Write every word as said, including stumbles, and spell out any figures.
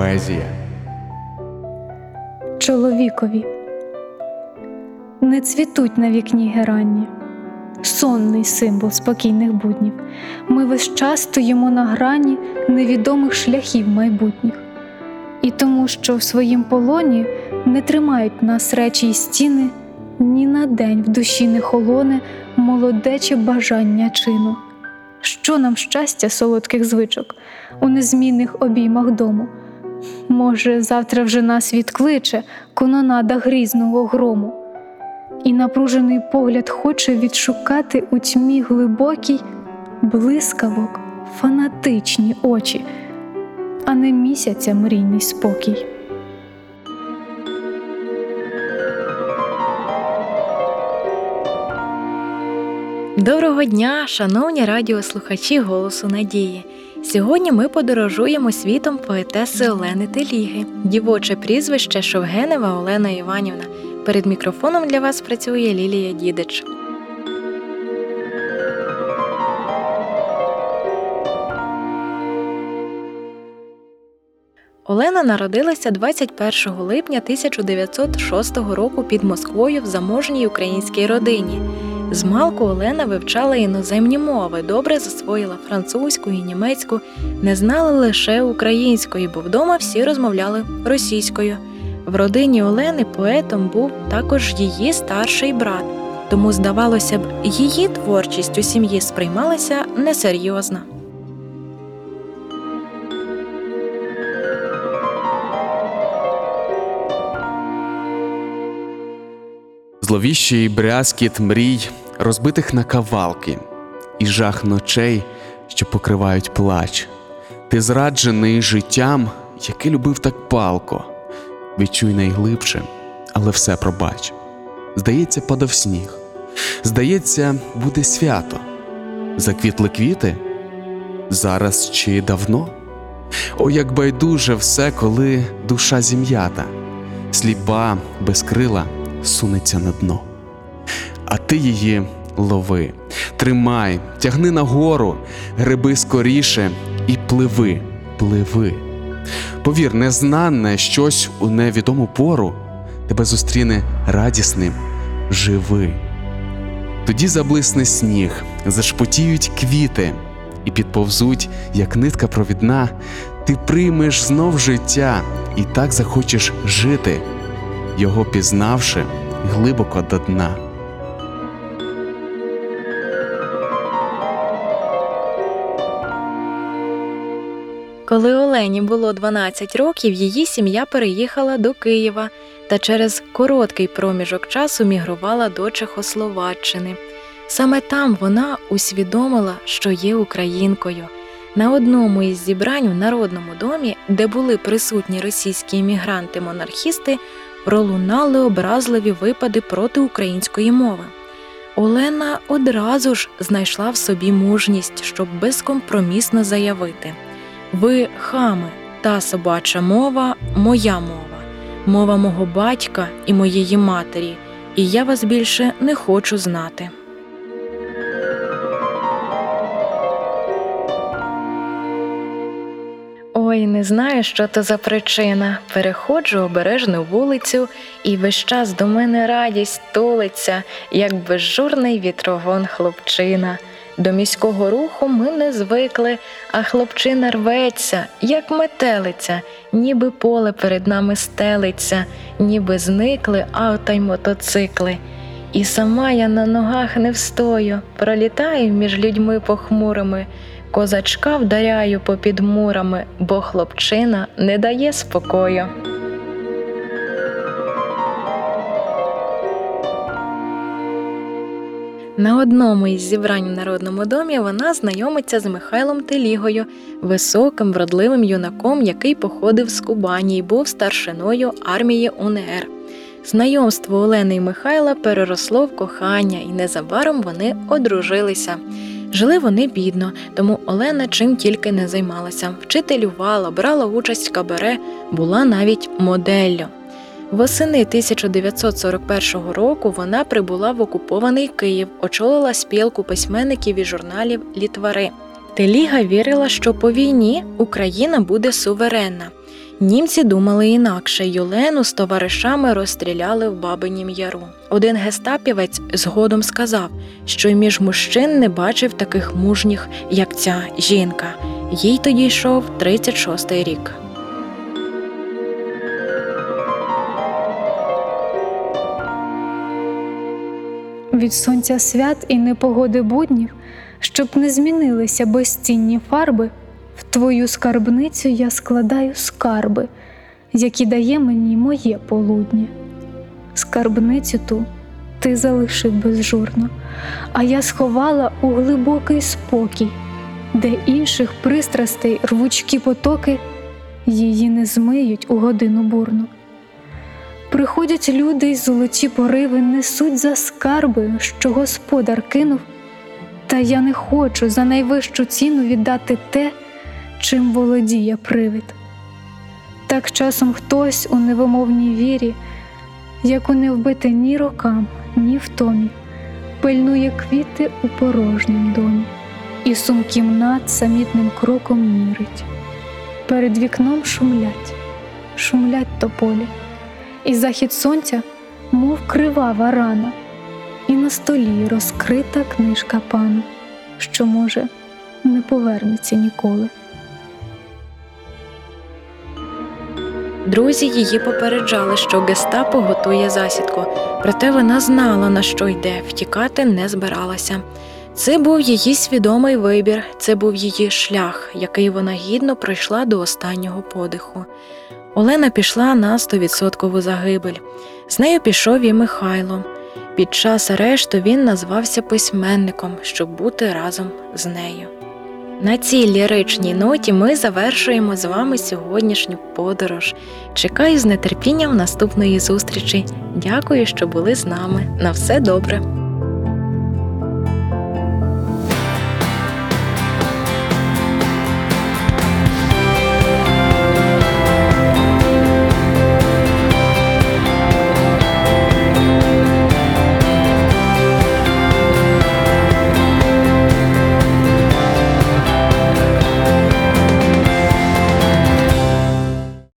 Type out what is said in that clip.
поезія. Чоловікові. Не цвітуть на вікні герані. Сонний символ спокійних буднів. Ми весь час стоїмо на грані невідомих шляхів майбутніх. І тому, що в своїм полоні не тримають нас речі й стіни, ні на день в душі не холоне молодече бажання чину. Що нам щастя солодких звичок у незмінних обіймах дому? Може, завтра вже нас відкличе кононада грізного грому. І напружений погляд хоче відшукати у тьмі глибокій блискавок фанатичні очі, а не місяця мрійний спокій. Доброго дня, шановні радіослухачі «Голосу надії». Сьогодні ми подорожуємо світом поетеси Олени Теліги. Дівоче прізвище Шовгенева Олена Іванівна. Перед мікрофоном для вас працює Лілія Дідич. Олена народилася двадцять першого липня тисяча дев'ятсот шостого року під Москвою в заможній українській родині. Змалку Олена вивчала іноземні мови, добре засвоїла французьку і німецьку, не знала лише української, бо вдома всі розмовляли російською. В родині Олени поетом був також її старший брат, тому, здавалося б, її творчість у сім'ї сприймалася несерйозно. Зловіщий брязкіт мрій, розбитих на кавалки, і жах ночей, що покривають плач. Ти зраджений життям, яке любив так палко. Відчуй найглибше, але все пробач. Здається, падав сніг. Здається, буде свято. Заквітли квіти? Зараз чи давно? О, як байдуже все, коли душа зім'ята, сліпа, безкрила, сунеться на дно. А ти її лови, тримай, тягни нагору, греби скоріше і пливи, пливи. Повір, незнанне щось у невідому пору тебе зустріне радісним, живи. Тоді заблисне сніг, зашпотіють квіти і підповзуть, як нитка провідна. Ти приймеш знов життя і так захочеш жити, його пізнавши глибоко до дна. Коли Олені було дванадцять років, її сім'я переїхала до Києва та через короткий проміжок часу мігрувала до Чехословаччини. Саме там вона усвідомила, що є українкою. На одному із зібрань у Народному домі, де були присутні російські емігранти-монархісти, пролунали образливі випади проти української мови. Олена одразу ж знайшла в собі мужність, щоб безкомпромісно заявити: «Ви хами, та собача мова – моя мова, мова мого батька і моєї матері, і я вас більше не хочу знати». Ой, не знаю, що то за причина. Переходжу обережну вулицю, і весь час до мене радість тулиться, як безжурний вітровон хлопчина. До міського руху ми не звикли, а хлопчина рветься, як метелиця, ніби поле перед нами стелиться, ніби зникли авто й мотоцикли. І сама я на ногах не встою, пролітаю між людьми похмурими, козачка вдаряю попід мурами, бо хлопчина не дає спокою. На одному із зібрань у Народному домі вона знайомиться з Михайлом Телігою, високим, вродливим юнаком, який походив з Кубані і був старшиною армії УНР. Знайомство Олени і Михайла переросло в кохання, і незабаром вони одружилися. Жили вони бідно, тому Олена чим тільки не займалася. Вчителювала, брала участь в кабаре, була навіть моделлю. Восени тисяча дев'ятсот сорок першого року вона прибула в окупований Київ, очолила спілку письменників і журналів «Літвари». Теліга вірила, що по війні Україна буде суверенна. Німці думали інакше, й Олену з товаришами розстріляли в Бабинім Яру. Один гестапівець згодом сказав, що й між мужчин не бачив таких мужніх, як ця жінка. Їй тоді йшов тридцять шостий рік. Від сонця свят і непогоди буднів, щоб не змінилися безцінні фарби, в твою скарбницю я складаю скарби, які дає мені моє полудня. Скарбницю ту ти залишив безжурно, а я сховала у глибокий спокій, де інших пристрастей рвучкі потоки її не змиють у годину бурну. Приходять люди й золоті пориви несуть за скарби, що господар кинув, та я не хочу за найвищу ціну віддати те, чим володіє привид. Так часом хтось у невимовній вірі, яку не вбити ні рокам, ні втомі, пильнує квіти у порожнім домі і сум кімнат самітним кроком мірить. Перед вікном шумлять, шумлять тополі, і захід сонця, мов кривава рана, і на столі розкрита книжка пана, що, може, не повернеться ніколи. Друзі її попереджали, що гестапо готує засідку, проте вона знала, на що йде, втікати не збиралася. Це був її свідомий вибір, це був її шлях, який вона гідно пройшла до останнього подиху. Олена пішла на стовідсоткову загибель. З нею пішов і Михайло. Під час арешту він назвався письменником, щоб бути разом з нею. На цій ліричній ноті ми завершуємо з вами сьогоднішню подорож. Чекаю з нетерпінням наступної зустрічі. Дякую, що були з нами. На все добре!